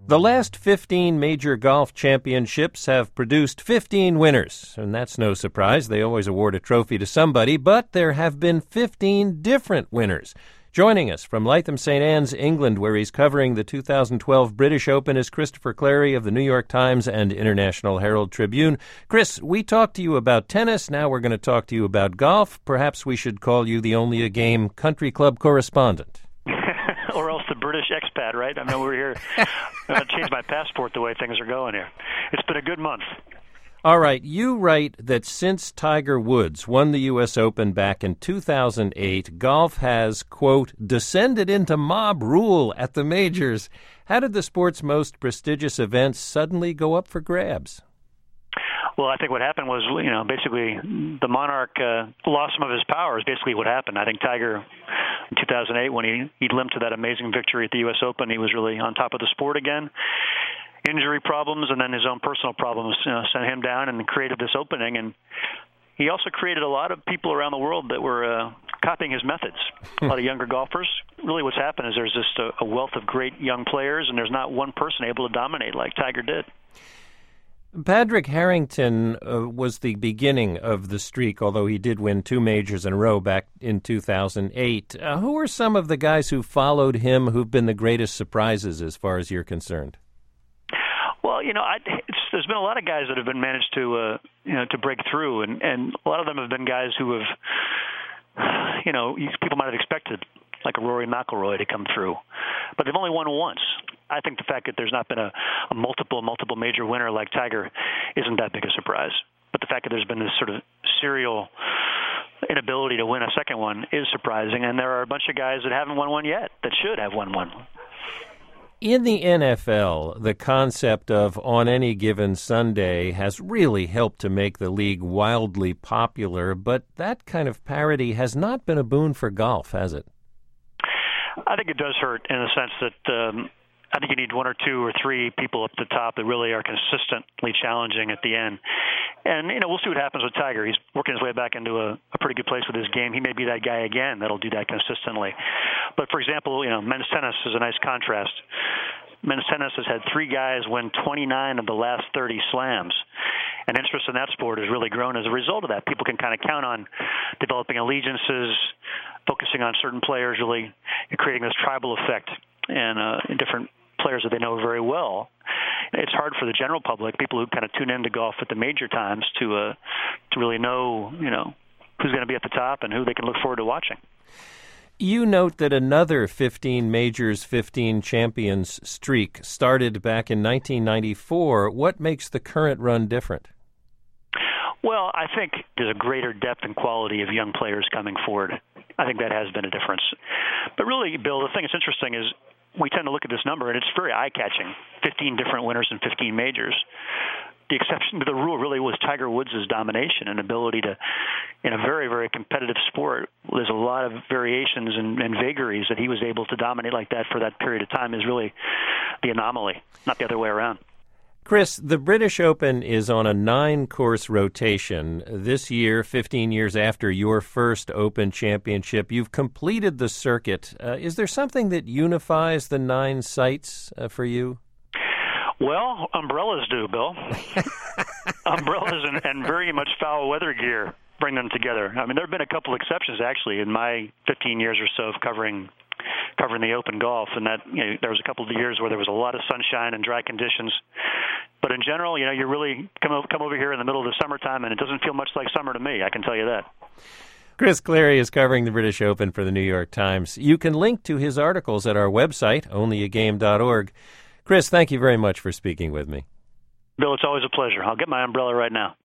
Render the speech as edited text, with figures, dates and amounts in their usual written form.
The last 15 major golf championships have produced 15 winners, and that's no surprise. They always award a trophy to somebody, but there have been 15 different winners. Joining us from Lytham St. Anne's, England, where he's covering the 2012 British Open, is Christopher Clarey of the New York Times and International Herald Tribune. Chris, we talked to you about tennis. Now we're going to talk to you about golf. Perhaps we should call you the Only a Game country club correspondent. Or else the British expat, right? I mean, we're here. I changed my passport the way things are going here. It's been a good month. All right. You write that since Tiger Woods won the U.S. Open back in 2008, golf has, quote, descended into mob rule at the majors. How did the sport's most prestigious events suddenly go up for grabs? Well, I think what happened was, basically the monarch lost some of his power is basically what happened. I think Tiger, in 2008, when he limped to that amazing victory at the U.S. Open, he was really on top of the sport again. Injury problems and then his own personal problems sent him down and created this opening. And he also created a lot of people around the world that were copying his methods, a lot of younger golfers. Really what's happened is there's just a wealth of great young players, and there's not one person able to dominate like Tiger did. Padraig Harrington was the beginning of the streak, although he did win 2 majors in a row back in 2008. Who are some of the guys who followed him who've been the greatest surprises as far as you're concerned? Well, there's been a lot of guys that have been managed to break through, and a lot of them have been guys who have, people might have expected, like a Rory McIlroy, to come through, but they've only won once. I think the fact that there's not been a multiple major winner like Tiger isn't that big a surprise. But the fact that there's been this sort of serial inability to win a second one is surprising, and there are a bunch of guys that haven't won one yet that should have won one. In the NFL, the concept of on any given Sunday has really helped to make the league wildly popular, but that kind of parity has not been a boon for golf, has it? I think it does hurt in the sense that I think you need 1 or 2 or 3 people up the top that really are consistently challenging at the end. And, we'll see what happens with Tiger. He's working his way back into a pretty good place with his game. He may be that guy again that'll do that consistently. But, for example, men's tennis is a nice contrast. Men's tennis has had 3 guys win 29 of the last 30 slams. And interest in that sport has really grown as a result of that. People can kind of count on developing allegiances, focusing on certain players, really creating this tribal effect and in different players that they know very well. It's hard for the general public, people who kind of tune into golf at the major times, to really know, who's going to be at the top and who they can look forward to watching. You note that another 15 majors, 15 champions streak started back in 1994. What makes the current run different? Well, I think there's a greater depth and quality of young players coming forward. I think that has been a difference. But really, Bill, the thing that's interesting is we tend to look at this number, and it's very eye-catching, 15 different winners and 15 majors. The exception to the rule really was Tiger Woods' domination and ability to, in a very, very competitive sport, there's a lot of variations and vagaries that he was able to dominate like that for that period of time is really the anomaly, not the other way around. Chris, the British Open is on a 9-course rotation. This year, 15 years after your first Open championship, you've completed the circuit. Is there something that unifies the 9 sites for you? Well, umbrellas do, Bill. Umbrellas and very much foul weather gear bring them together. I mean, there have been a couple exceptions, actually, in my 15 years or so of covering the Open golf, and that there was a couple of years where there was a lot of sunshine and dry conditions. But in general, you really come over here in the middle of the summertime, and it doesn't feel much like summer to me, I can tell you that. Chris Clarey is covering the British Open for the New York Times. You can link to his articles at our website, onlyagame.org. Chris, thank you very much for speaking with me. Bill, it's always a pleasure. I'll get my umbrella right now.